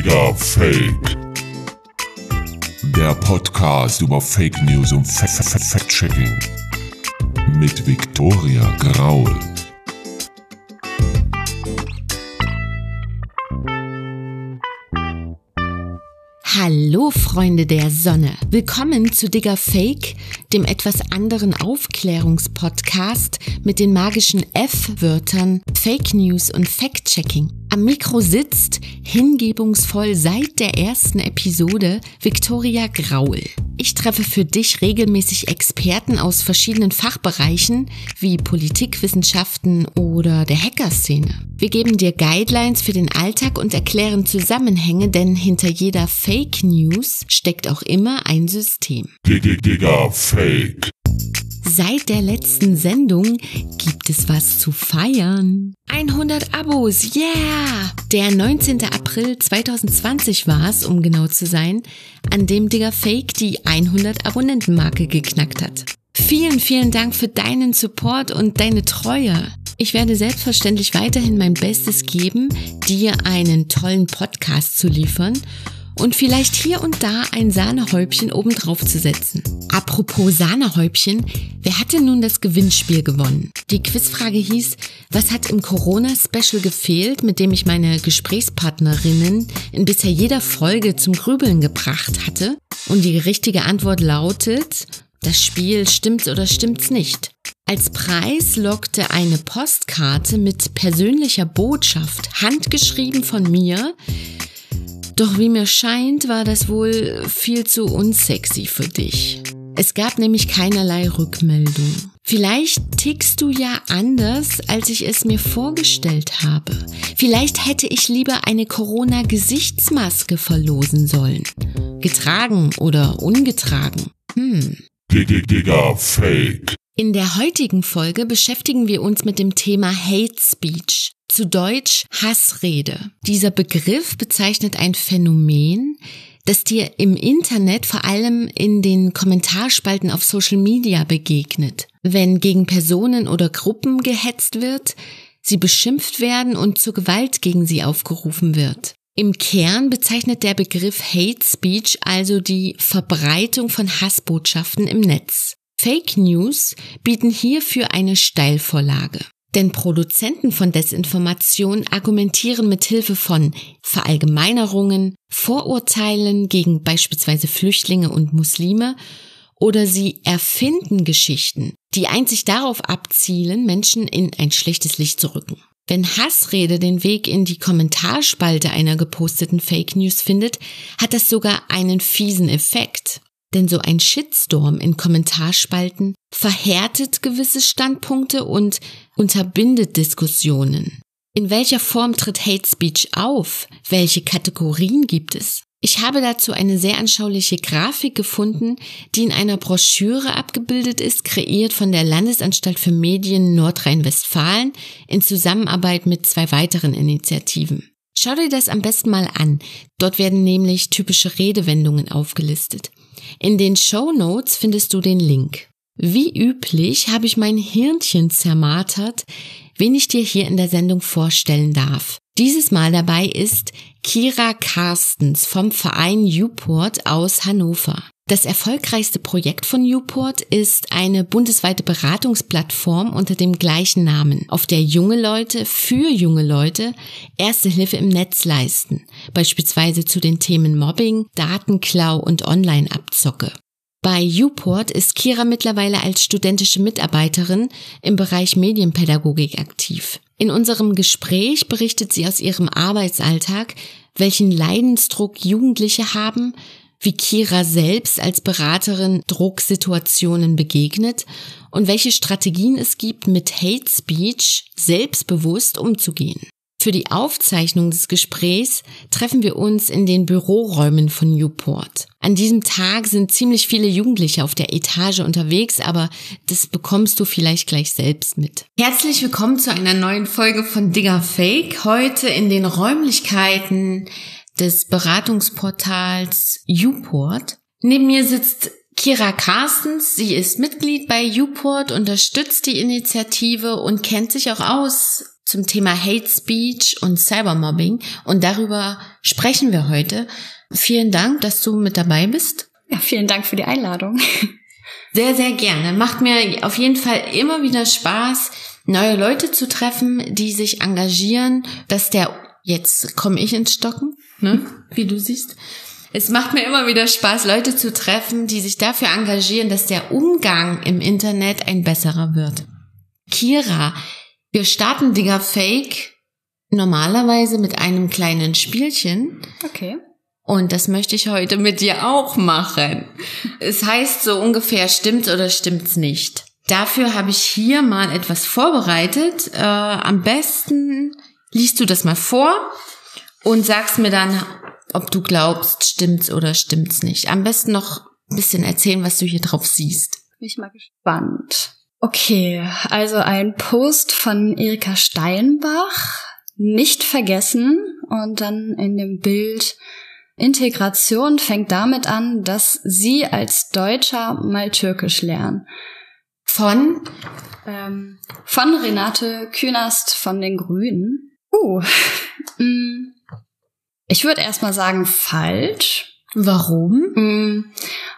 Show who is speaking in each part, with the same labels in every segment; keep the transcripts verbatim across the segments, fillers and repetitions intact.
Speaker 1: Digga Fake. Der Podcast über Fake News und Fact-Checking mit Viktoria Graul.
Speaker 2: Hallo Freunde der Sonne, willkommen zu Digga Fake, dem etwas anderen Aufklärungspodcast mit den magischen F-Wörtern Fake News und Fact-Checking. Am Mikro sitzt, hingebungsvoll seit der ersten Episode, Viktoria Graul. Ich treffe für dich regelmäßig Experten aus verschiedenen Fachbereichen wie Politikwissenschaften oder der Hackerszene. Wir geben dir Guidelines für den Alltag und erklären Zusammenhänge, denn hinter jeder Fake News steckt auch immer ein System.
Speaker 1: Digga Fake.
Speaker 2: Seit der letzten Sendung gibt es was zu feiern. hundert Abos, yeah! Der neunzehnten April zweitausendzwanzig war es, um genau zu sein, an dem Digga Fake die hundert Abonnentenmarke geknackt hat. Vielen, vielen Dank für deinen Support und deine Treue. Ich werde selbstverständlich weiterhin mein Bestes geben, dir einen tollen Podcast zu liefern und vielleicht hier und da ein Sahnehäubchen obendrauf zu setzen. Apropos Sahnehäubchen, wer hat denn nun das Gewinnspiel gewonnen? Die Quizfrage hieß, was hat im Corona-Special gefehlt, mit dem ich meine Gesprächspartnerinnen in bisher jeder Folge zum Grübeln gebracht hatte? Und die richtige Antwort lautet, das Spiel stimmt's oder stimmt's nicht. Als Preis lockte eine Postkarte mit persönlicher Botschaft, handgeschrieben von mir. Doch wie mir scheint, war das wohl viel zu unsexy für dich. Es gab nämlich keinerlei Rückmeldung. Vielleicht tickst du ja anders, als ich es mir vorgestellt habe. Vielleicht hätte ich lieber eine Corona-Gesichtsmaske verlosen sollen. Getragen oder ungetragen. Hm.
Speaker 1: Digga Fake.
Speaker 2: In der heutigen Folge beschäftigen wir uns mit dem Thema Hate Speech, zu Deutsch Hassrede. Dieser Begriff bezeichnet ein Phänomen, das dir im Internet, vor allem in den Kommentarspalten auf Social Media begegnet. Wenn gegen Personen oder Gruppen gehetzt wird, sie beschimpft werden und zur Gewalt gegen sie aufgerufen wird. Im Kern bezeichnet der Begriff Hate Speech also die Verbreitung von Hassbotschaften im Netz. Fake News bieten hierfür eine Steilvorlage. Denn Produzenten von Desinformation argumentieren mit Hilfe von Verallgemeinerungen, Vorurteilen gegen beispielsweise Flüchtlinge und Muslime oder sie erfinden Geschichten, die einzig darauf abzielen, Menschen in ein schlechtes Licht zu rücken. Wenn Hassrede den Weg in die Kommentarspalte einer geposteten Fake News findet, hat das sogar einen fiesen Effekt. Denn so ein Shitstorm in Kommentarspalten verhärtet gewisse Standpunkte und unterbindet Diskussionen. In welcher Form tritt Hate Speech auf? Welche Kategorien gibt es? Ich habe dazu eine sehr anschauliche Grafik gefunden, die in einer Broschüre abgebildet ist, kreiert von der Landesanstalt für Medien Nordrhein-Westfalen in Zusammenarbeit mit zwei weiteren Initiativen. Schau dir das am besten mal an. Dort werden nämlich typische Redewendungen aufgelistet. In den Shownotes findest du den Link. Wie üblich habe ich mein Hirnchen zermartert, wen ich dir hier in der Sendung vorstellen darf. Dieses Mal dabei ist Kira Carstens vom Verein YouPort aus Hannover. Das erfolgreichste Projekt von YouPort ist eine bundesweite Beratungsplattform unter dem gleichen Namen, auf der junge Leute für junge Leute Erste Hilfe im Netz leisten, beispielsweise zu den Themen Mobbing, Datenklau und Online-Abzocke. Bei YouPort ist Kira mittlerweile als studentische Mitarbeiterin im Bereich Medienpädagogik aktiv. In unserem Gespräch berichtet sie aus ihrem Arbeitsalltag, welchen Leidensdruck Jugendliche haben, wie Kira selbst als Beraterin Drucksituationen begegnet und welche Strategien es gibt, mit Hate Speech selbstbewusst umzugehen. Für die Aufzeichnung des Gesprächs treffen wir uns in den Büroräumen von YouPort. An diesem Tag sind ziemlich viele Jugendliche auf der Etage unterwegs, aber das bekommst du vielleicht gleich selbst mit. Herzlich willkommen zu einer neuen Folge von Digga Fake. Heute in den Räumlichkeiten des Beratungsportals YouPort. Neben mir sitzt Kira Carstens. Sie ist Mitglied bei YouPort, unterstützt die Initiative und kennt sich auch aus zum Thema Hate Speech und Cybermobbing. Und darüber sprechen wir heute. Vielen Dank, dass du mit dabei bist.
Speaker 3: Ja, vielen Dank für die Einladung.
Speaker 2: Sehr, sehr gerne. Macht mir auf jeden Fall immer wieder Spaß, neue Leute zu treffen, die sich engagieren, dass der, jetzt komme ich ins Stocken, ne, wie du siehst. Es macht mir immer wieder Spaß, Leute zu treffen, die sich dafür engagieren, dass der Umgang im Internet ein besserer wird. Kira, wir starten Digga Fake normalerweise mit einem kleinen Spielchen.
Speaker 3: Okay.
Speaker 2: Und das möchte ich heute mit dir auch machen. Es heißt so ungefähr, stimmt's oder stimmt's nicht. Dafür habe ich hier mal etwas vorbereitet. Äh, am besten liest du das mal vor und sagst mir dann, ob du glaubst, stimmt's oder stimmt's nicht. Am besten noch ein bisschen erzählen, was du hier drauf siehst.
Speaker 3: Bin ich mal gespannt. Okay, also ein Post von Erika Steinbach, nicht vergessen. Und dann in dem Bild, Integration fängt damit an, dass sie als Deutscher mal Türkisch lernen.
Speaker 2: Von?
Speaker 3: Ähm, von Renate Künast von den Grünen. Uh, mm. Ich würde erstmal sagen, falsch.
Speaker 2: Warum?
Speaker 3: Mm,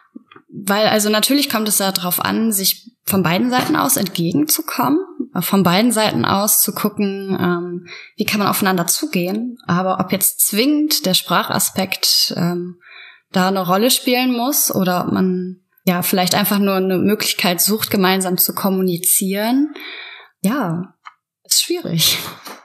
Speaker 3: weil, also natürlich kommt es darauf an, sich von beiden Seiten aus entgegenzukommen, von beiden Seiten aus zu gucken, ähm, wie kann man aufeinander zugehen. Aber ob jetzt zwingend der Sprachaspekt ähm, da eine Rolle spielen muss oder ob man ja vielleicht einfach nur eine Möglichkeit sucht, gemeinsam zu kommunizieren, ja, ist schwierig.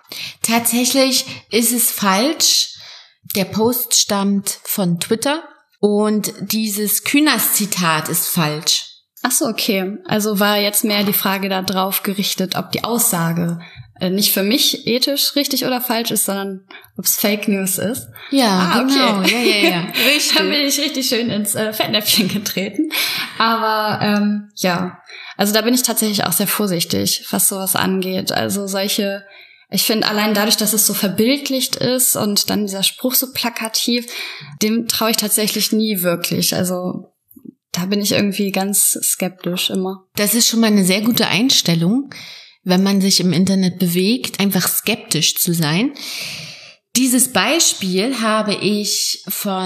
Speaker 2: Tatsächlich ist es falsch. Der Post stammt von Twitter und dieses Künast-Zitat ist falsch.
Speaker 3: Ach so, okay. Also war jetzt mehr die Frage da drauf gerichtet, ob die Aussage äh, nicht für mich ethisch richtig oder falsch ist, sondern ob es Fake News ist.
Speaker 2: Ja,
Speaker 3: ah, okay.
Speaker 2: Genau. Ja, ja, ja.
Speaker 3: Richtig. Da bin ich richtig schön ins äh, Fettnäpfchen getreten. Aber ähm, ja, also da bin ich tatsächlich auch sehr vorsichtig, was sowas angeht. Also solche... Ich finde, allein dadurch, dass es so verbildlicht ist und dann dieser Spruch so plakativ, dem traue ich tatsächlich nie wirklich. Also da bin ich irgendwie ganz skeptisch immer.
Speaker 2: Das ist schon mal eine sehr gute Einstellung, wenn man sich im Internet bewegt, einfach skeptisch zu sein. Dieses Beispiel habe ich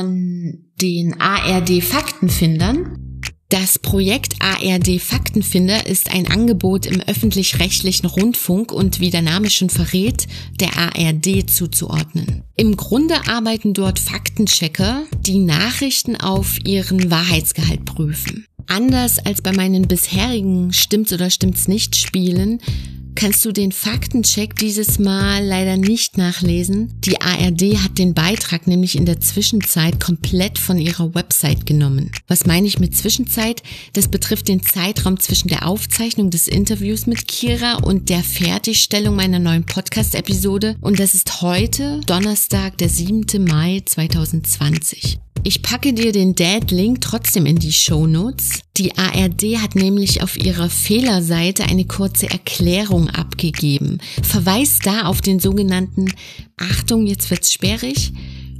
Speaker 2: von den A R D-Faktenfindern. Das Projekt A R D Faktenfinder ist ein Angebot im öffentlich-rechtlichen Rundfunk und wie der Name schon verrät, der A R D zuzuordnen. Im Grunde arbeiten dort Faktenchecker, die Nachrichten auf ihren Wahrheitsgehalt prüfen. Anders als bei meinen bisherigen Stimmt's oder stimmt's nicht Spielen, kannst du den Faktencheck dieses Mal leider nicht nachlesen. Die A R D hat den Beitrag nämlich in der Zwischenzeit komplett von ihrer Website genommen. Was meine ich mit Zwischenzeit? Das betrifft den Zeitraum zwischen der Aufzeichnung des Interviews mit Kira und der Fertigstellung meiner neuen Podcast-Episode. Und das ist heute, Donnerstag, der siebte Mai zweitausendzwanzig. Ich packe dir den Dad-Link trotzdem in die Shownotes. Die A R D hat nämlich auf ihrer Fehlerseite eine kurze Erklärung abgegeben. Verweist da auf den sogenannten, Achtung, jetzt wird's sperrig,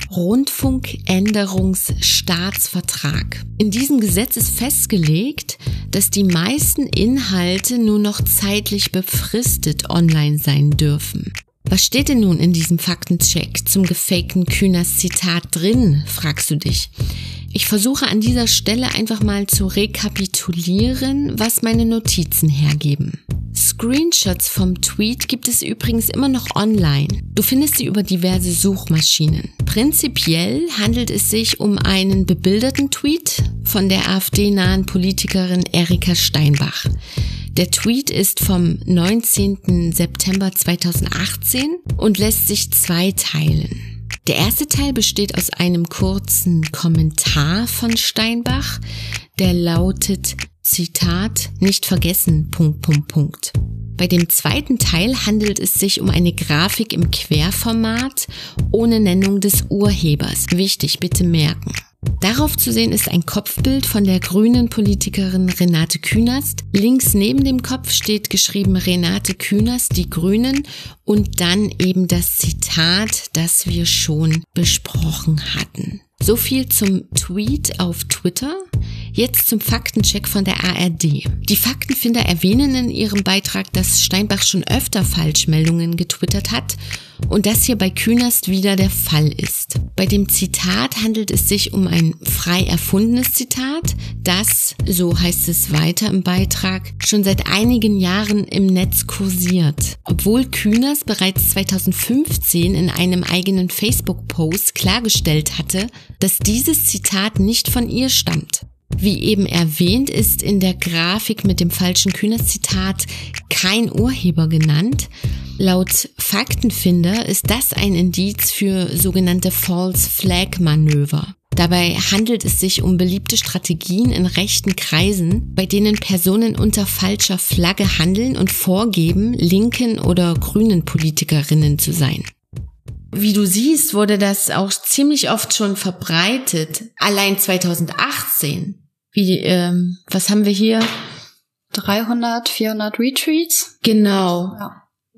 Speaker 2: Rundfunkänderungsstaatsvertrag. In diesem Gesetz ist festgelegt, dass die meisten Inhalte nur noch zeitlich befristet online sein dürfen. Was steht denn nun in diesem Faktencheck zum gefakten Künast-Zitat drin, fragst du dich. Ich versuche an dieser Stelle einfach mal zu rekapitulieren, was meine Notizen hergeben. Screenshots vom Tweet gibt es übrigens immer noch online. Du findest sie über diverse Suchmaschinen. Prinzipiell handelt es sich um einen bebilderten Tweet von der AfD-nahen Politikerin Erika Steinbach. Der Tweet ist vom neunzehnten September zweitausendachtzehn und lässt sich zweiteilen. Der erste Teil besteht aus einem kurzen Kommentar von Steinbach, der lautet, Zitat, nicht vergessen, Punkt, Punkt, Punkt. Bei dem zweiten Teil handelt es sich um eine Grafik im Querformat ohne Nennung des Urhebers. Wichtig, bitte merken. Darauf zu sehen ist ein Kopfbild von der grünen Politikerin Renate Künast. Links neben dem Kopf steht geschrieben Renate Künast, die Grünen, und dann eben das Zitat, das wir schon besprochen hatten. So viel zum Tweet auf Twitter. Jetzt zum Faktencheck von der A R D. Die Faktenfinder erwähnen in ihrem Beitrag, dass Steinbach schon öfter Falschmeldungen getwittert hat und das hier bei Künast wieder der Fall ist. Bei dem Zitat handelt es sich um ein frei erfundenes Zitat, das, so heißt es weiter im Beitrag, schon seit einigen Jahren im Netz kursiert. Obwohl Künast bereits zweitausendfünfzehn in einem eigenen Facebook-Post klargestellt hatte, dass dieses Zitat nicht von ihr stammt. Wie eben erwähnt, ist in der Grafik mit dem falschen Künast-Zitat kein Urheber genannt. Laut Faktenfinder ist das ein Indiz für sogenannte False Flag Manöver. Dabei handelt es sich um beliebte Strategien in rechten Kreisen, bei denen Personen unter falscher Flagge handeln und vorgeben, linken oder grünen Politikerinnen zu sein. Wie du siehst, wurde das auch ziemlich oft schon verbreitet. Allein zweitausendachtzehn. Wie, ähm, was haben wir hier?
Speaker 3: dreihundert, vierhundert Retweets?
Speaker 2: Genau.
Speaker 3: Ja.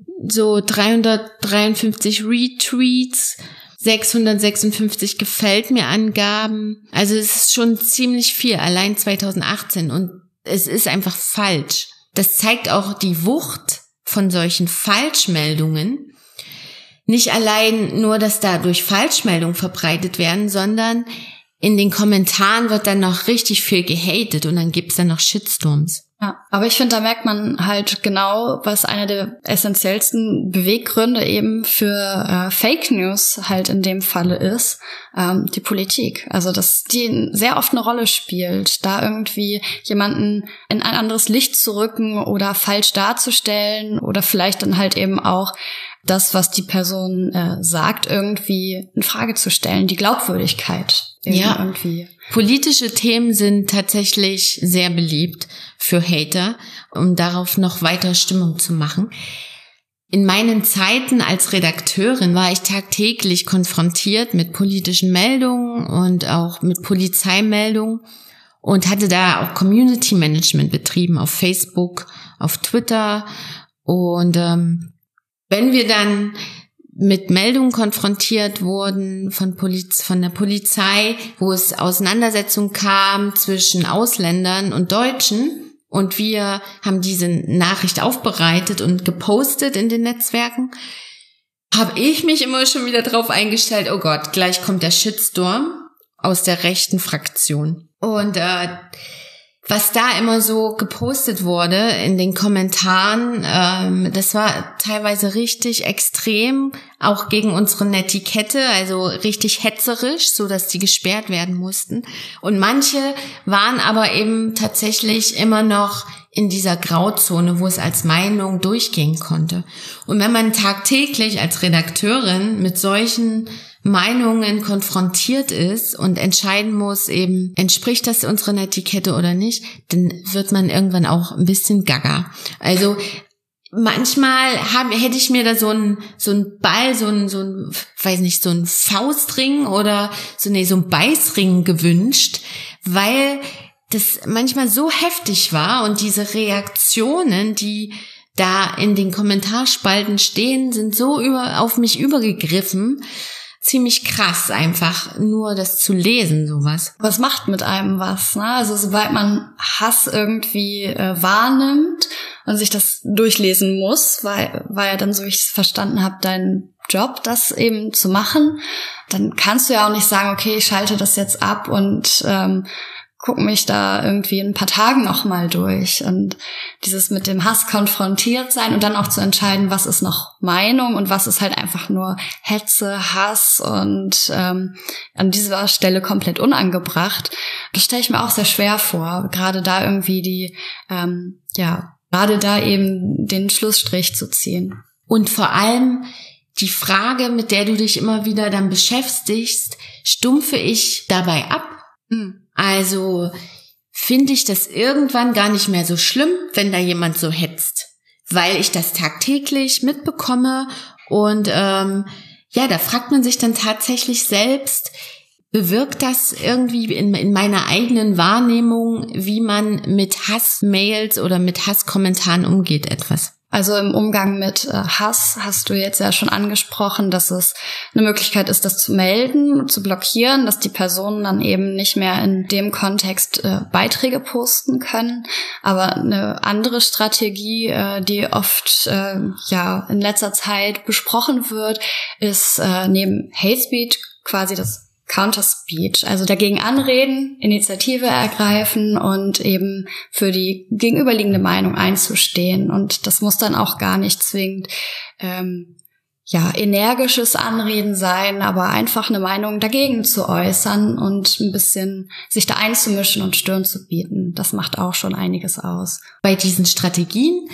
Speaker 2: So dreihundertdreiundfünfzig Retweets, sechshundertsechsundfünfzig gefällt mir Angaben. Also es ist schon ziemlich viel, allein zweitausendachtzehn. Und es ist einfach falsch. Das zeigt auch die Wucht von solchen Falschmeldungen. Nicht allein nur, dass dadurch Falschmeldungen verbreitet werden, sondern in den Kommentaren wird dann noch richtig viel gehatet und dann gibt's dann noch Shitstorms.
Speaker 3: Ja, aber ich finde, da merkt man halt genau, was einer der essentiellsten Beweggründe eben für äh, Fake News halt in dem Falle ist, ähm, die Politik. Also, dass die sehr oft eine Rolle spielt, da irgendwie jemanden in ein anderes Licht zu rücken oder falsch darzustellen oder vielleicht dann halt eben auch das, was die Person äh, sagt, irgendwie in Frage zu stellen, die Glaubwürdigkeit.
Speaker 2: Ja,
Speaker 3: irgendwie.
Speaker 2: Politische Themen sind tatsächlich sehr beliebt für Hater, um darauf noch weiter Stimmung zu machen. In meinen Zeiten als Redakteurin war ich tagtäglich konfrontiert mit politischen Meldungen und auch mit Polizeimeldungen und hatte da auch Community Management betrieben auf Facebook, auf Twitter und ähm, wenn wir dann mit Meldungen konfrontiert wurden von Poliz- von der Polizei, wo es Auseinandersetzungen kam zwischen Ausländern und Deutschen und wir haben diese Nachricht aufbereitet und gepostet in den Netzwerken, habe ich mich immer schon wieder drauf eingestellt, oh Gott, gleich kommt der Shitstorm aus der rechten Fraktion. Und äh, was da immer so gepostet wurde in den Kommentaren, ähm, das war teilweise richtig extrem, auch gegen unsere Netiquette, also richtig hetzerisch, so dass die gesperrt werden mussten. Und manche waren aber eben tatsächlich immer noch in dieser Grauzone, wo es als Meinung durchgehen konnte. Und wenn man tagtäglich als Redakteurin mit solchen Meinungen konfrontiert ist und entscheiden muss, eben entspricht das unserer Netiquette oder nicht, dann wird man irgendwann auch ein bisschen gaga. Also manchmal hab, hätte ich mir da so ein so ein Ball, so ein so ein weiß nicht, so ein Faustring oder so nee, so ein Beißring gewünscht, weil das manchmal so heftig war und diese Reaktionen, die da in den Kommentarspalten stehen, sind so über auf mich übergegriffen. Ziemlich krass einfach, nur das zu lesen, sowas.
Speaker 3: Was macht mit einem was, ne? Also sobald man Hass irgendwie äh, wahrnimmt und sich das durchlesen muss, weil, weil ja dann, so wie ich es verstanden habe, dein Job, das eben zu machen, dann kannst du ja auch nicht sagen, okay, ich schalte das jetzt ab und ähm, guck mich da irgendwie in ein paar Tagen nochmal durch. Und dieses mit dem Hass konfrontiert sein und dann auch zu entscheiden, was ist noch Meinung und was ist halt einfach nur Hetze, Hass und ähm, an dieser Stelle komplett unangebracht. Das stelle ich mir auch sehr schwer vor, gerade da irgendwie die, ähm, ja, gerade da eben den Schlussstrich zu ziehen.
Speaker 2: Und vor allem die Frage, mit der du dich immer wieder dann beschäftigst, stumpfe ich dabei ab? Hm. Also finde ich das irgendwann gar nicht mehr so schlimm, wenn da jemand so hetzt, weil ich das tagtäglich mitbekomme und ähm, ja, da fragt man sich dann tatsächlich selbst, bewirkt das irgendwie in, in meiner eigenen Wahrnehmung, wie man mit Hassmails oder mit Hasskommentaren umgeht, etwas?
Speaker 3: Also im Umgang mit äh, Hass hast du jetzt ja schon angesprochen, dass es eine Möglichkeit ist, das zu melden, zu blockieren, dass die Personen dann eben nicht mehr in dem Kontext äh, Beiträge posten können. Aber eine andere Strategie, äh, die oft äh, ja in letzter Zeit besprochen wird, ist äh, neben Hate Speech quasi das Counter-Speech, also dagegen anreden, Initiative ergreifen und eben für die gegenüberliegende Meinung einzustehen. Und das muss dann auch gar nicht zwingend ähm, ja energisches Anreden sein, aber einfach eine Meinung dagegen zu äußern und ein bisschen sich da einzumischen und Stirn zu bieten. Das macht auch schon einiges aus.
Speaker 2: Bei diesen Strategien,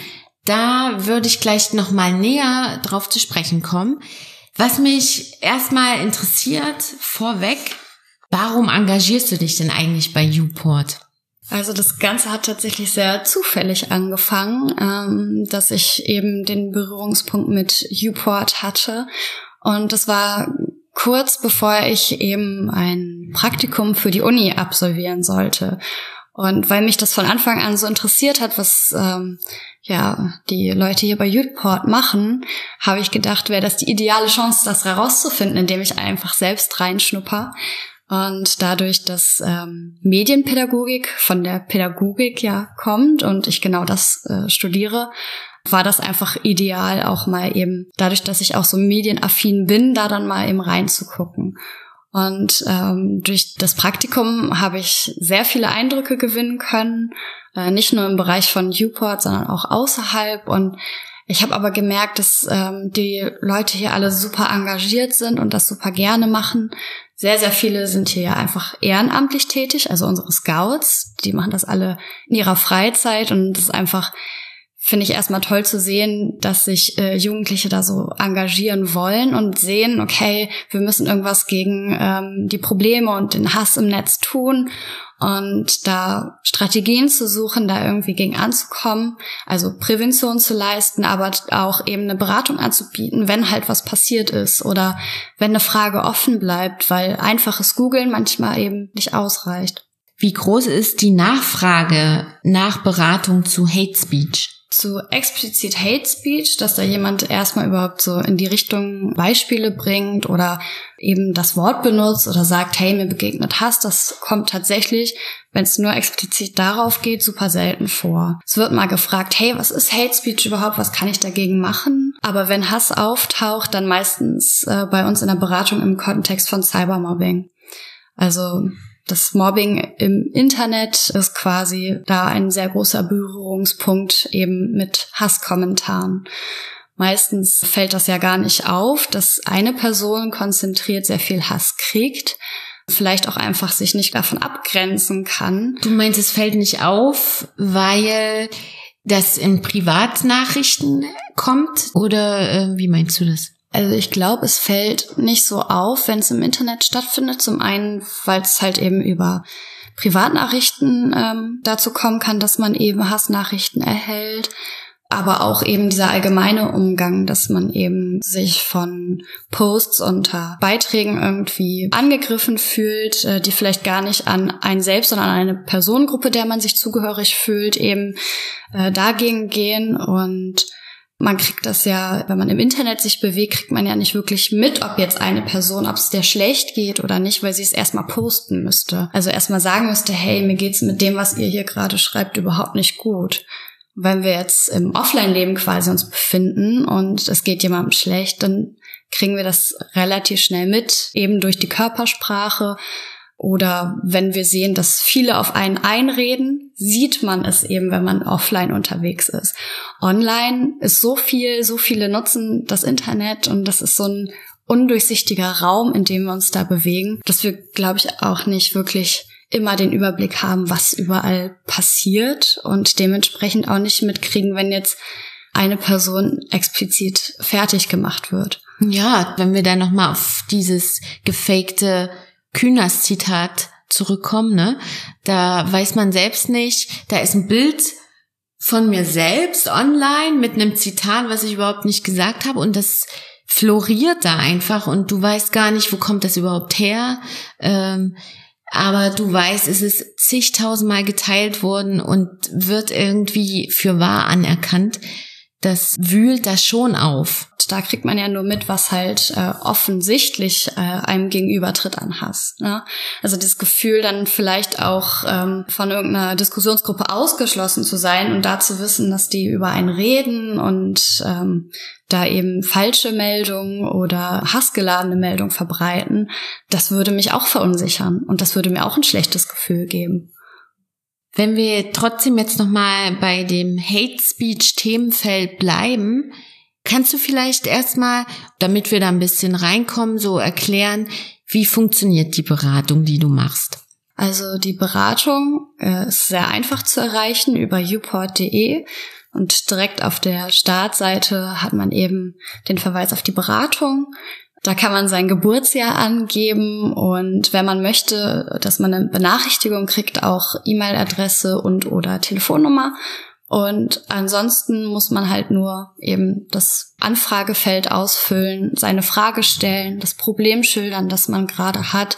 Speaker 2: da würde ich gleich noch mal näher drauf zu sprechen kommen. Was mich erstmal interessiert, vorweg, warum engagierst du dich denn eigentlich bei YouPort?
Speaker 3: Also das Ganze hat tatsächlich sehr zufällig angefangen, ähm, dass ich eben den Berührungspunkt mit YouPort hatte. Und das war kurz bevor ich eben ein Praktikum für die Uni absolvieren sollte. Und weil mich das von Anfang an so interessiert hat, was ähm, ja die Leute hier bei YouPort machen, habe ich gedacht, wäre das die ideale Chance, das herauszufinden, indem ich einfach selbst reinschnupper. Und dadurch, dass ähm, Medienpädagogik von der Pädagogik ja kommt und ich genau das äh, studiere, war das einfach ideal, auch mal eben dadurch, dass ich auch so medienaffin bin, da dann mal eben reinzugucken. Und ähm, durch das Praktikum habe ich sehr viele Eindrücke gewinnen können, äh, nicht nur im Bereich von YouPort, sondern auch außerhalb. Und ich habe aber gemerkt, dass ähm, die Leute hier alle super engagiert sind und das super gerne machen. Sehr, sehr viele sind hier einfach ehrenamtlich tätig, also unsere Scouts, die machen das alle in ihrer Freizeit und das ist einfach, finde ich erstmal toll zu sehen, dass sich äh, Jugendliche da so engagieren wollen und sehen, okay, wir müssen irgendwas gegen ähm, die Probleme und den Hass im Netz tun und da Strategien zu suchen, da irgendwie gegen anzukommen, also Prävention zu leisten, aber auch eben eine Beratung anzubieten, wenn halt was passiert ist oder wenn eine Frage offen bleibt, weil einfaches Googlen manchmal eben nicht ausreicht.
Speaker 2: Wie groß ist die Nachfrage nach Beratung zu Hate Speech?
Speaker 3: Zu explizit Hate Speech, dass da jemand erstmal überhaupt so in die Richtung Beispiele bringt oder eben das Wort benutzt oder sagt, hey, mir begegnet Hass, das kommt tatsächlich, wenn es nur explizit darauf geht, super selten vor. Es wird mal gefragt, hey, was ist Hate Speech überhaupt, was kann ich dagegen machen? Aber wenn Hass auftaucht, dann meistens äh, bei uns in der Beratung im Kontext von Cybermobbing. Also das Mobbing im Internet ist quasi da ein sehr großer Berührungspunkt eben mit Hasskommentaren. Meistens fällt das ja gar nicht auf, dass eine Person konzentriert sehr viel Hass kriegt, vielleicht auch einfach sich nicht davon abgrenzen kann.
Speaker 2: Du meinst, es fällt nicht auf, weil das in Privatnachrichten kommt? Oder äh, wie meinst du das?
Speaker 3: Also ich glaube, es fällt nicht so auf, wenn es im Internet stattfindet. Zum einen, weil es halt eben über Privatnachrichten ähm, dazu kommen kann, dass man eben Hassnachrichten erhält. Aber auch eben dieser allgemeine Umgang, dass man eben sich von Posts unter Beiträgen irgendwie angegriffen fühlt, äh, die vielleicht gar nicht an einen selbst, sondern an eine Personengruppe, der man sich zugehörig fühlt, eben äh, dagegen gehen. Und man kriegt das ja, wenn man im Internet sich bewegt, kriegt man ja nicht wirklich mit, ob jetzt eine Person, ob es der schlecht geht oder nicht, weil sie es erstmal posten müsste. Also erstmal sagen müsste, hey, mir geht's mit dem, was ihr hier gerade schreibt, überhaupt nicht gut. Wenn wir jetzt im Offline-Leben quasi uns befinden und es geht jemandem schlecht, dann kriegen wir das relativ schnell mit, eben durch die Körpersprache. Oder wenn wir sehen, dass viele auf einen einreden, sieht man es eben, wenn man offline unterwegs ist. Online ist so viel, so viele nutzen das Internet und das ist so ein undurchsichtiger Raum, in dem wir uns da bewegen, dass wir, glaube ich, auch nicht wirklich immer den Überblick haben, was überall passiert und dementsprechend auch nicht mitkriegen, wenn jetzt eine Person explizit fertig gemacht wird.
Speaker 2: Ja, wenn wir dann nochmal auf dieses gefakte Künast-Zitat zurückkommen, ne? Da weiß man selbst nicht, da ist ein Bild von mir selbst online mit einem Zitat, was ich überhaupt nicht gesagt habe und das floriert da einfach und du weißt gar nicht, wo kommt das überhaupt her, ähm, aber du weißt, es ist zigtausendmal geteilt worden und wird irgendwie für wahr anerkannt. das wühlt da schon auf.
Speaker 3: Da kriegt man ja nur mit, was halt äh, offensichtlich äh, einem gegenübertritt an Hass. Ne? Also das Gefühl, dann vielleicht auch ähm, von irgendeiner Diskussionsgruppe ausgeschlossen zu sein und da zu wissen, dass die über einen reden und ähm, da eben falsche Meldungen oder hassgeladene Meldungen verbreiten, das würde mich auch verunsichern und das würde mir auch ein schlechtes Gefühl geben.
Speaker 2: Wenn wir trotzdem jetzt nochmal bei dem Hate-Speech-Themenfeld bleiben, kannst du vielleicht erstmal, damit wir da ein bisschen reinkommen, so erklären, wie funktioniert die Beratung, die du machst?
Speaker 3: Also die Beratung äh, ist sehr einfach zu erreichen über youport punkt de und direkt auf der Startseite hat man eben den Verweis auf die Beratung. Da kann man sein Geburtsjahr angeben und wenn man möchte, dass man eine Benachrichtigung kriegt, auch E-Mail-Adresse und oder Telefonnummer. Und ansonsten muss man halt nur eben das Anfragefeld ausfüllen, seine Frage stellen, das Problem schildern, das man gerade hat.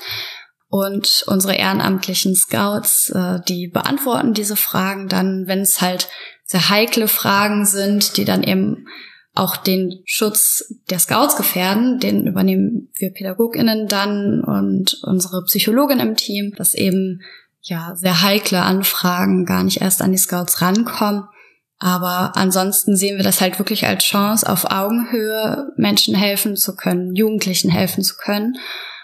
Speaker 3: Und unsere ehrenamtlichen Scouts, äh, die beantworten diese Fragen dann, wenn es halt sehr heikle Fragen sind, die dann eben auch den Schutz der Scouts gefährden, den übernehmen wir PädagogInnen dann und unsere Psychologin im Team, dass eben ja sehr heikle Anfragen gar nicht erst an die Scouts rankommen. Aber ansonsten sehen wir das halt wirklich als Chance, auf Augenhöhe Menschen helfen zu können, Jugendlichen helfen zu können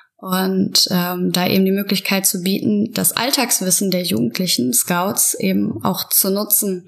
Speaker 3: und ähm, da eben die Möglichkeit zu bieten, das Alltagswissen der Jugendlichen Scouts eben auch zu nutzen.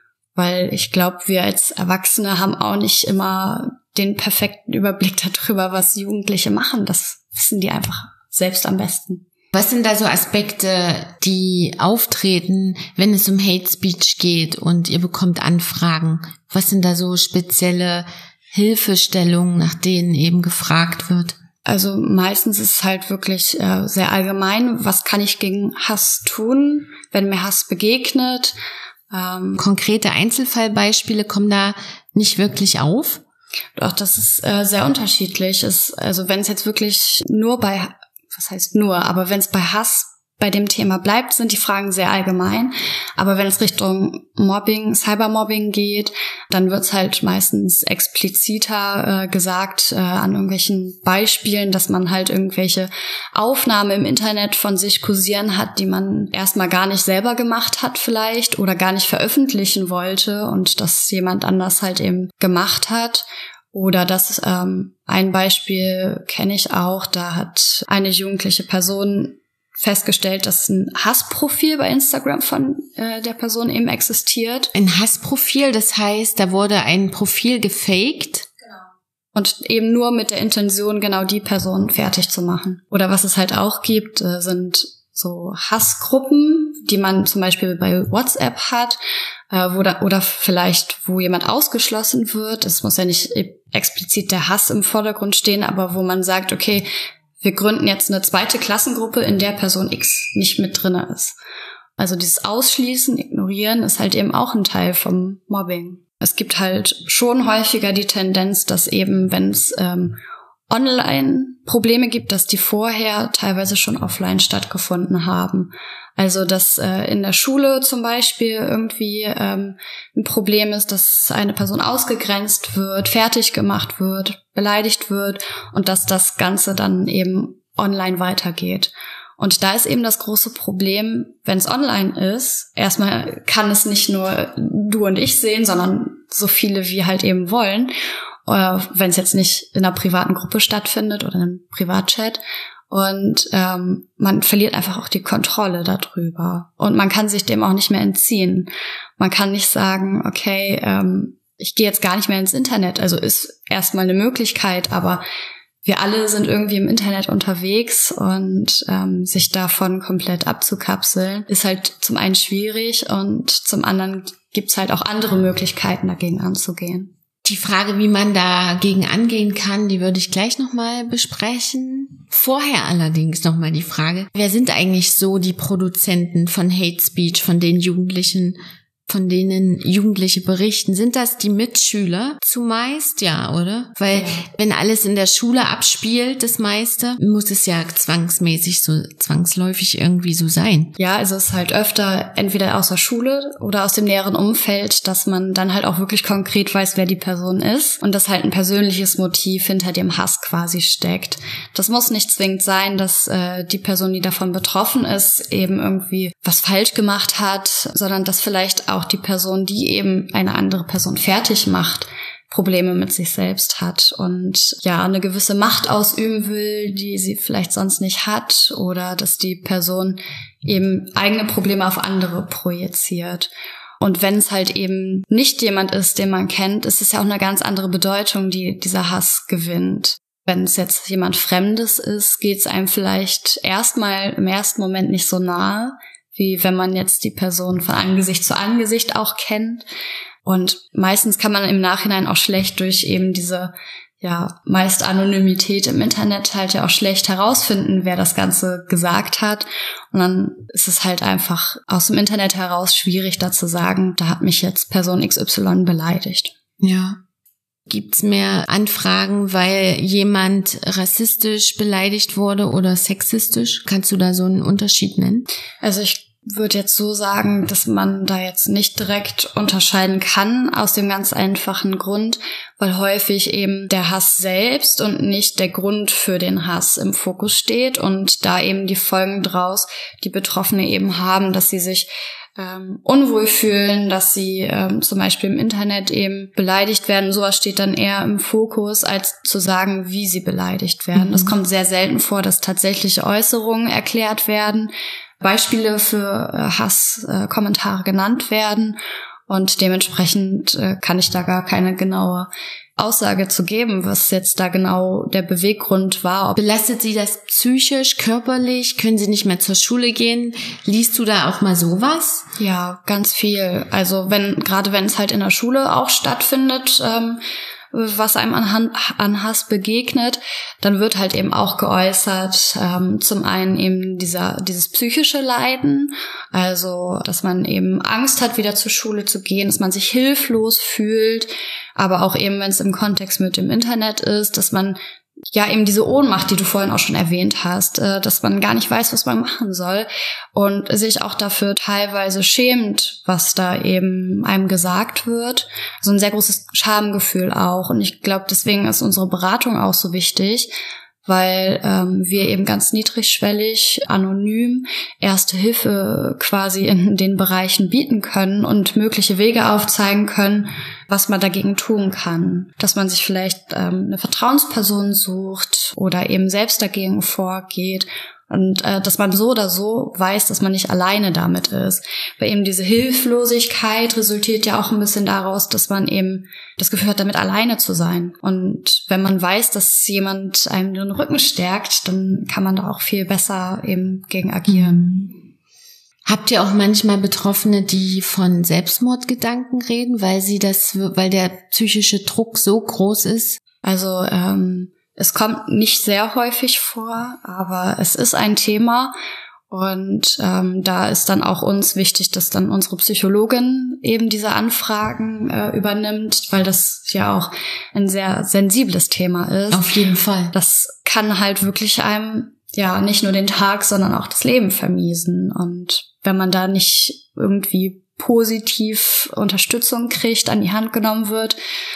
Speaker 3: Weil ich glaube, wir als Erwachsene haben auch nicht immer den perfekten Überblick darüber, was Jugendliche machen. Das wissen die einfach selbst am besten.
Speaker 2: Was sind da so Aspekte, die auftreten, wenn es um Hate Speech geht und ihr bekommt Anfragen? Was sind da so spezielle Hilfestellungen, nach denen eben gefragt wird?
Speaker 3: Also meistens ist es halt wirklich äh, sehr allgemein. Was kann ich gegen Hass tun, wenn mir Hass begegnet?
Speaker 2: Ähm, Konkrete Einzelfallbeispiele kommen da nicht wirklich auf?
Speaker 3: Doch, das ist äh, sehr unterschiedlich. Es, also wenn es jetzt wirklich nur bei, was heißt nur, aber wenn es bei Hass bei dem Thema bleibt, sind die Fragen sehr allgemein. Aber wenn es Richtung Mobbing, Cybermobbing geht, dann wird es halt meistens expliziter äh, gesagt äh, an irgendwelchen Beispielen, dass man halt irgendwelche Aufnahmen im Internet von sich kursieren hat, die man erstmal gar nicht selber gemacht hat vielleicht oder gar nicht veröffentlichen wollte und das jemand anders halt eben gemacht hat. Oder das ähm, ein Beispiel kenne ich auch, da hat eine jugendliche Person festgestellt, dass ein Hassprofil bei Instagram von äh, der Person eben existiert.
Speaker 2: Ein Hassprofil, das heißt, da wurde ein Profil gefaked?
Speaker 3: Genau. Und eben nur mit der Intention, genau die Person fertig zu machen. Oder was es halt auch gibt, äh, sind so Hassgruppen, die man zum Beispiel bei WhatsApp hat, äh, wo da, oder vielleicht, wo jemand ausgeschlossen wird. Es muss ja nicht explizit der Hass im Vordergrund stehen, aber wo man sagt, okay, wir gründen jetzt eine zweite Klassengruppe, in der Person X nicht mit drinne ist. Also dieses Ausschließen, Ignorieren ist halt eben auch ein Teil vom Mobbing. Es gibt halt schon häufiger die Tendenz, dass eben, wenn es ähm, online Probleme gibt, dass die vorher teilweise schon offline stattgefunden haben. Also dass äh, in der Schule zum Beispiel irgendwie ähm, ein Problem ist, dass eine Person ausgegrenzt wird, fertig gemacht wird, beleidigt wird und dass das Ganze dann eben online weitergeht. Und da ist eben das große Problem, wenn es online ist, erstmal kann es nicht nur du und ich sehen, sondern so viele wie halt eben wollen, äh, wenn es jetzt nicht in einer privaten Gruppe stattfindet oder in einem Privatchat. Und ähm, man verliert einfach auch die Kontrolle darüber. Und man kann sich dem auch nicht mehr entziehen. Man kann nicht sagen, okay, ähm, ich gehe jetzt gar nicht mehr ins Internet. Also ist erstmal eine Möglichkeit, aber wir alle sind irgendwie im Internet unterwegs und ähm, sich davon komplett abzukapseln, ist halt zum einen schwierig und zum anderen gibt's halt auch andere Möglichkeiten, dagegen anzugehen.
Speaker 2: Die Frage, wie man dagegen angehen kann, die würde ich gleich nochmal besprechen. Vorher allerdings nochmal die Frage, wer sind eigentlich so die Produzenten von Hate Speech, von den Jugendlichen? von denen Jugendliche berichten, sind das die Mitschüler zumeist? Ja, oder? Weil ja. wenn alles in der Schule abspielt, das meiste, muss es ja zwangsmäßig so, zwangsläufig irgendwie so sein.
Speaker 3: Ja, also es ist halt öfter entweder aus der Schule oder aus dem näheren Umfeld, dass man dann halt auch wirklich konkret weiß, wer die Person ist und dass halt ein persönliches Motiv hinter dem Hass quasi steckt. Das muss nicht zwingend sein, dass äh, die Person, die davon betroffen ist, eben irgendwie was falsch gemacht hat, sondern dass vielleicht auch die Person, die eben eine andere Person fertig macht, Probleme mit sich selbst hat und ja, eine gewisse Macht ausüben will, die sie vielleicht sonst nicht hat, oder dass die Person eben eigene Probleme auf andere projiziert. Und wenn es halt eben nicht jemand ist, den man kennt, ist es ja auch eine ganz andere Bedeutung, die dieser Hass gewinnt. Wenn es jetzt jemand Fremdes ist, geht es einem vielleicht erstmal im ersten Moment nicht so nahe, wie wenn man jetzt die Person von Angesicht zu Angesicht auch kennt. Und meistens kann man im Nachhinein auch schlecht durch eben diese, ja, meist Anonymität im Internet halt ja auch schlecht herausfinden, wer das Ganze gesagt hat. Und dann ist es halt einfach aus dem Internet heraus schwierig, da zu sagen, da hat mich jetzt Person X Y beleidigt.
Speaker 2: Ja. Gibt's mehr Anfragen, weil jemand rassistisch beleidigt wurde oder sexistisch? Kannst du da so einen Unterschied nennen?
Speaker 3: Also ich würde jetzt so sagen, dass man da jetzt nicht direkt unterscheiden kann, aus dem ganz einfachen Grund, weil häufig eben der Hass selbst und nicht der Grund für den Hass im Fokus steht und da eben die Folgen draus die Betroffene eben haben, dass sie sich ähm, unwohl fühlen, dass sie ähm, zum Beispiel im Internet eben beleidigt werden. Sowas steht dann eher im Fokus, als zu sagen, wie sie beleidigt werden. Es mhm. kommt sehr selten vor, dass tatsächliche Äußerungen erklärt werden, Beispiele für äh, Hasskommentare äh, genannt werden und dementsprechend äh, kann ich da gar keine genaue Aussage zu geben, was jetzt da genau der Beweggrund war.
Speaker 2: Belastet Sie das psychisch, körperlich? Können Sie nicht mehr zur Schule gehen? Liest du da auch mal sowas?
Speaker 3: Ja, ganz viel. Also wenn gerade wenn es halt in der Schule auch stattfindet, ähm, was einem an, an Hass begegnet, dann wird halt eben auch geäußert, ähm, zum einen eben dieser dieses psychische Leiden, also dass man eben Angst hat, wieder zur Schule zu gehen, dass man sich hilflos fühlt, aber auch eben, wenn es im Kontext mit dem Internet ist, dass man ja eben diese Ohnmacht, die du vorhin auch schon erwähnt hast, äh, dass man gar nicht weiß, was man machen soll und sich auch dafür teilweise schämt, was da eben einem gesagt wird. Also ein sehr großes Schamgefühl auch. Und ich glaube, deswegen ist unsere Beratung auch so wichtig, weil ähm, wir eben ganz niedrigschwellig, anonym Erste Hilfe quasi in den Bereichen bieten können und mögliche Wege aufzeigen können, was man dagegen tun kann. Dass man sich vielleicht ähm, eine Vertrauensperson sucht oder eben selbst dagegen vorgeht. Und äh, dass man so oder so weiß, dass man nicht alleine damit ist. Weil eben diese Hilflosigkeit resultiert ja auch ein bisschen daraus, dass man eben das Gefühl hat, damit alleine zu sein. Und wenn man weiß, dass jemand einem den Rücken stärkt, dann kann man da auch viel besser eben gegen agieren.
Speaker 2: Habt ihr auch manchmal Betroffene, die von Selbstmordgedanken reden, weil sie das, weil der psychische Druck so groß ist?
Speaker 3: Also ähm, es kommt nicht sehr häufig vor, aber es ist ein Thema und ähm, da ist dann auch uns wichtig, dass dann unsere Psychologin eben diese Anfragen äh, übernimmt, weil das ja auch ein sehr sensibles Thema ist.
Speaker 2: Auf jeden Fall.
Speaker 3: Das kann halt wirklich einem ja nicht nur den Tag, sondern auch das Leben vermiesen. Und wenn man da nicht irgendwie positiv Unterstützung kriegt, an die Hand genommen wird,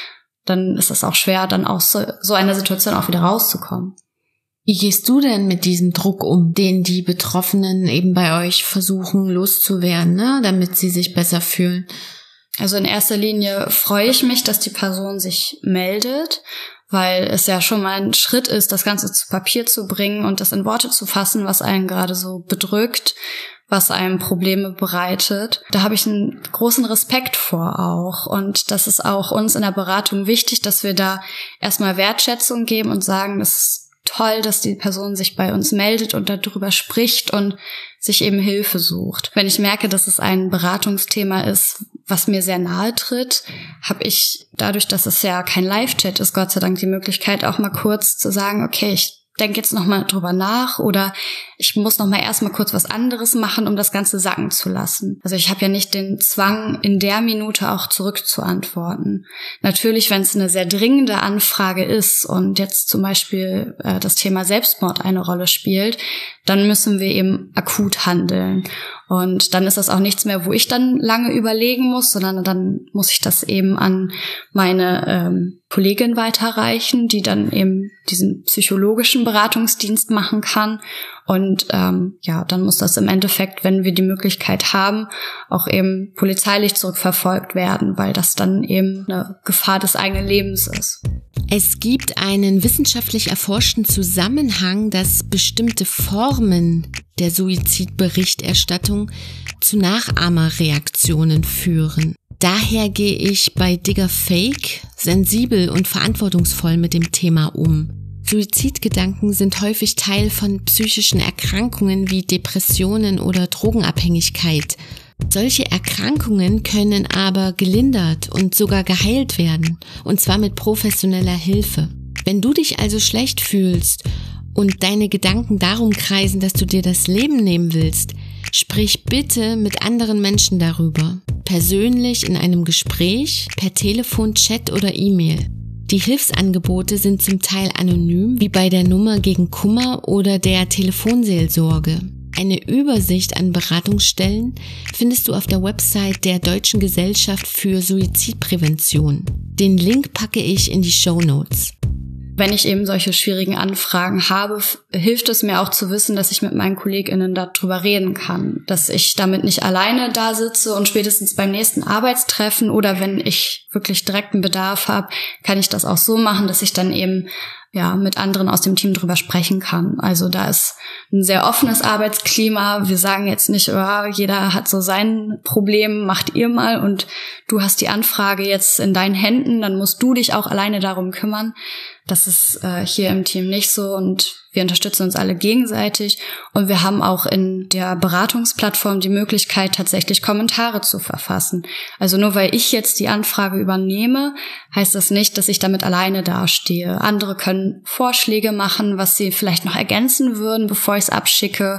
Speaker 3: dann ist es auch schwer, dann aus so, so einer Situation auch wieder rauszukommen.
Speaker 2: Wie gehst du denn mit diesem Druck um, den die Betroffenen eben bei euch versuchen loszuwerden, ne, damit sie sich besser fühlen?
Speaker 3: Also in erster Linie freue ich mich, dass die Person sich meldet, weil es ja schon mal ein Schritt ist, das Ganze zu Papier zu bringen und das in Worte zu fassen, was einen gerade so bedrückt, was einem Probleme bereitet. Da habe ich einen großen Respekt vor auch. Und das ist auch uns in der Beratung wichtig, dass wir da erstmal Wertschätzung geben und sagen, das ist toll, dass die Person sich bei uns meldet und darüber spricht und sich eben Hilfe sucht. Wenn ich merke, dass es ein Beratungsthema ist, was mir sehr nahe tritt, habe ich dadurch, dass es ja kein Live-Chat ist, Gott sei Dank die Möglichkeit, auch mal kurz zu sagen, okay, ich denke jetzt nochmal drüber nach oder ich muss nochmal erstmal kurz was anderes machen, um das Ganze sacken zu lassen. Also ich habe ja nicht den Zwang, in der Minute auch zurückzuantworten. Natürlich, wenn es eine sehr dringende Anfrage ist und jetzt zum Beispiel äh, das Thema Selbstmord eine Rolle spielt, dann müssen wir eben akut handeln. Und dann ist das auch nichts mehr, wo ich dann lange überlegen muss, sondern dann muss ich das eben an meine ähm, Kollegin weiterreichen, die dann eben diesen psychologischen Beratungsdienst machen kann. Und ähm, ja, dann muss das im Endeffekt, wenn wir die Möglichkeit haben, auch eben polizeilich zurückverfolgt werden, weil das dann eben eine Gefahr des eigenen Lebens ist.
Speaker 2: Es gibt einen wissenschaftlich erforschten Zusammenhang, dass bestimmte Formen der Suizidberichterstattung zu Nachahmerreaktionen führen. Daher gehe ich bei Digger Fake sensibel und verantwortungsvoll mit dem Thema um. Suizidgedanken sind häufig Teil von psychischen Erkrankungen wie Depressionen oder Drogenabhängigkeit. Solche Erkrankungen können aber gelindert und sogar geheilt werden, und zwar mit professioneller Hilfe. Wenn du dich also schlecht fühlst und deine Gedanken darum kreisen, dass du dir das Leben nehmen willst, sprich bitte mit anderen Menschen darüber. Persönlich in einem Gespräch, per Telefon, Chat oder E-Mail. Die Hilfsangebote sind zum Teil anonym, wie bei der Nummer gegen Kummer oder der Telefonseelsorge. Eine Übersicht an Beratungsstellen findest du auf der Website der Deutschen Gesellschaft für Suizidprävention. Den Link packe ich in die Shownotes.
Speaker 3: Wenn ich eben solche schwierigen Anfragen habe, hilft es mir auch zu wissen, dass ich mit meinen KollegInnen darüber reden kann. Dass ich damit nicht alleine da sitze und spätestens beim nächsten Arbeitstreffen oder wenn ich wirklich direkten Bedarf habe, kann ich das auch so machen, dass ich dann eben ja mit anderen aus dem Team drüber sprechen kann. Also da ist ein sehr offenes Arbeitsklima. Wir sagen jetzt nicht, oh, jeder hat so sein Problem, macht ihr mal und du hast die Anfrage jetzt in deinen Händen, dann musst du dich auch alleine darum kümmern. Das ist äh, hier im Team nicht so und wir unterstützen uns alle gegenseitig und wir haben auch in der Beratungsplattform die Möglichkeit, tatsächlich Kommentare zu verfassen. Also nur weil ich jetzt die Anfrage übernehme, heißt das nicht, dass ich damit alleine dastehe. Andere können Vorschläge machen, was sie vielleicht noch ergänzen würden, bevor ich es abschicke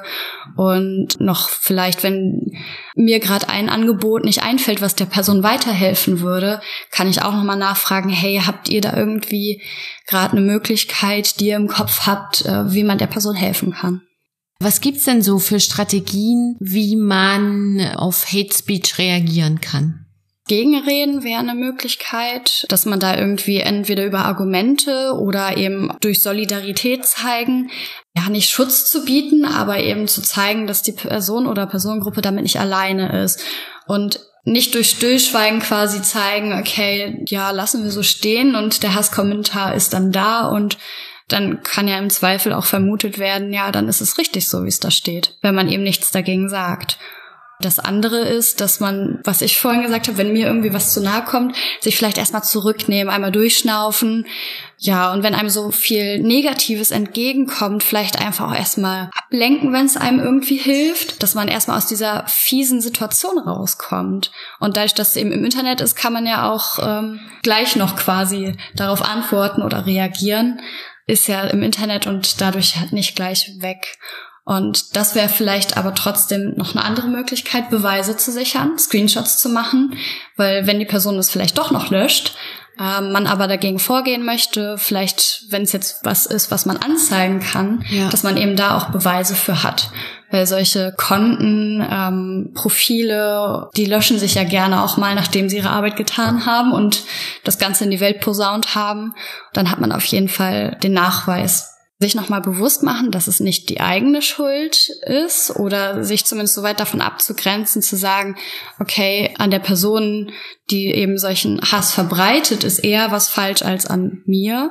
Speaker 3: und noch vielleicht, wenn mir gerade ein Angebot nicht einfällt, was der Person weiterhelfen würde, kann ich auch nochmal nachfragen, hey, habt ihr da irgendwie gerade eine Möglichkeit, die ihr im Kopf habt, wie man der Person helfen kann?
Speaker 2: Was gibt's denn so für Strategien, wie man auf Hate Speech reagieren kann?
Speaker 3: Gegenreden wäre eine Möglichkeit, dass man da irgendwie entweder über Argumente oder eben durch Solidarität zeigen, ja, nicht Schutz zu bieten, aber eben zu zeigen, dass die Person oder Personengruppe damit nicht alleine ist und nicht durch Stillschweigen quasi zeigen, okay, ja, lassen wir so stehen und der Hasskommentar ist dann da und dann kann ja im Zweifel auch vermutet werden, ja, dann ist es richtig so, wie es da steht, wenn man eben nichts dagegen sagt. Das andere ist, dass man, was ich vorhin gesagt habe, wenn mir irgendwie was zu nahe kommt, sich vielleicht erstmal zurücknehmen, einmal durchschnaufen. Ja, und wenn einem so viel Negatives entgegenkommt, vielleicht einfach auch erstmal ablenken, wenn es einem irgendwie hilft, dass man erstmal aus dieser fiesen Situation rauskommt. Und dadurch, dass es eben im Internet ist, kann man ja auch ähm, gleich noch quasi darauf antworten oder reagieren. Ist ja im Internet und dadurch halt nicht gleich weg. Und das wäre vielleicht aber trotzdem noch eine andere Möglichkeit, Beweise zu sichern, Screenshots zu machen, weil wenn die Person es vielleicht doch noch löscht, äh, man aber dagegen vorgehen möchte, vielleicht, wenn es jetzt was ist, was man anzeigen kann, ja, dass man eben da auch Beweise für hat. Weil solche Konten, ähm, Profile, die löschen sich ja gerne auch mal, nachdem sie ihre Arbeit getan haben und das Ganze in die Welt posaunt haben. Dann hat man auf jeden Fall den Nachweis. Sich nochmal bewusst machen, dass es nicht die eigene Schuld ist oder sich zumindest so weit davon abzugrenzen, zu sagen, okay, an der Person, die eben solchen Hass verbreitet, ist eher was falsch als an mir.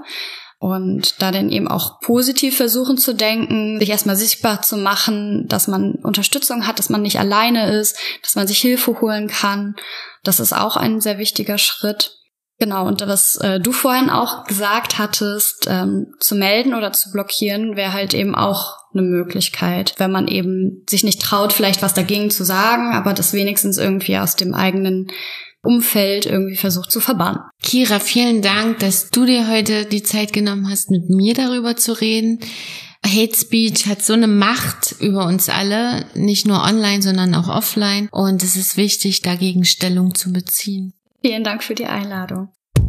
Speaker 3: Und da dann eben auch positiv versuchen zu denken, sich erstmal sichtbar zu machen, dass man Unterstützung hat, dass man nicht alleine ist, dass man sich Hilfe holen kann. Das ist auch ein sehr wichtiger Schritt. Genau, und was äh, du vorhin auch gesagt hattest, ähm, zu melden oder zu blockieren, wäre halt eben auch eine Möglichkeit, wenn man eben sich nicht traut, vielleicht was dagegen zu sagen, aber das wenigstens irgendwie aus dem eigenen Umfeld irgendwie versucht zu verbannen.
Speaker 2: Kira, vielen Dank, dass du dir heute die Zeit genommen hast, mit mir darüber zu reden. Hate Speech hat so eine Macht über uns alle, nicht nur online, sondern auch offline. Und es ist wichtig, dagegen Stellung zu beziehen.
Speaker 3: Vielen Dank für die Einladung.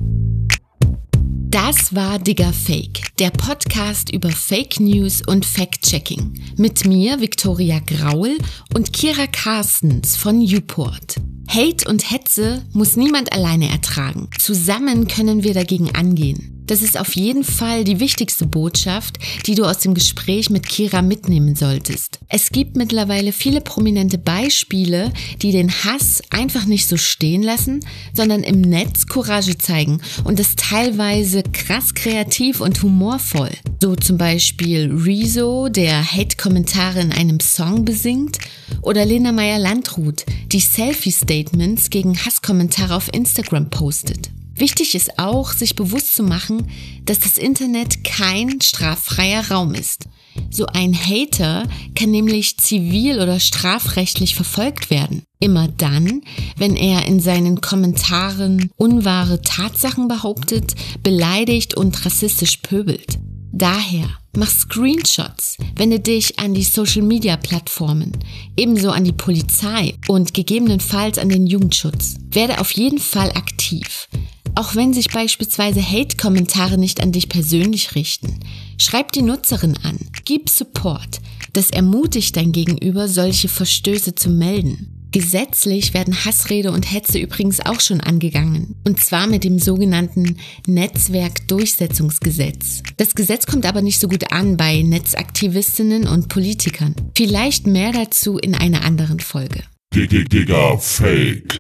Speaker 2: Das war Digga Fake, der Podcast über Fake News und Fact-Checking. Mit mir, Viktoria Graul und Kira Carstens von YouPort. Hate und Hetze muss niemand alleine ertragen. Zusammen können wir dagegen angehen. Das ist auf jeden Fall die wichtigste Botschaft, die du aus dem Gespräch mit Kira mitnehmen solltest. Es gibt mittlerweile viele prominente Beispiele, die den Hass einfach nicht so stehen lassen, sondern im Netz Courage zeigen und das teilweise krass kreativ und humorvoll. So zum Beispiel Rezo, der Hate-Kommentare in einem Song besingt, oder Lena Meyer-Landrut, die Selfie-Statements gegen Hasskommentare auf Instagram postet. Wichtig ist auch, sich bewusst zu machen, dass das Internet kein straffreier Raum ist. So ein Hater kann nämlich zivil- oder strafrechtlich verfolgt werden. Immer dann, wenn er in seinen Kommentaren unwahre Tatsachen behauptet, beleidigt und rassistisch pöbelt. Daher mach Screenshots, wende dich an die Social-Media-Plattformen, ebenso an die Polizei und gegebenenfalls an den Jugendschutz. Werde auf jeden Fall aktiv. Auch wenn sich beispielsweise Hate-Kommentare nicht an dich persönlich richten. Schreib die Nutzerin an, gib Support. Das ermutigt dein Gegenüber, solche Verstöße zu melden. Gesetzlich werden Hassrede und Hetze übrigens auch schon angegangen. Und zwar mit dem sogenannten Netzwerkdurchsetzungsgesetz. Das Gesetz kommt aber nicht so gut an bei Netzaktivistinnen und Politikern. Vielleicht mehr dazu in einer anderen Folge.
Speaker 1: Digga Fake.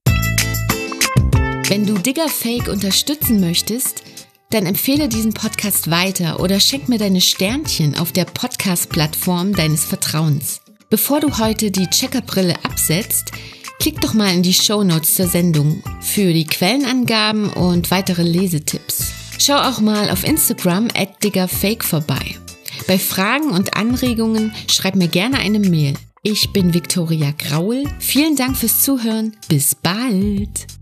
Speaker 2: Wenn du Digga Fake unterstützen möchtest, dann empfehle diesen Podcast weiter oder schenk mir deine Sternchen auf der Podcast-Plattform deines Vertrauens. Bevor du heute die Checkerbrille absetzt, klick doch mal in die Shownotes zur Sendung für die Quellenangaben und weitere Lesetipps. Schau auch mal auf Instagram at digga fake vorbei. Bei Fragen und Anregungen schreib mir gerne eine Mail. Ich bin Viktoria Graul. Vielen Dank fürs Zuhören. Bis bald.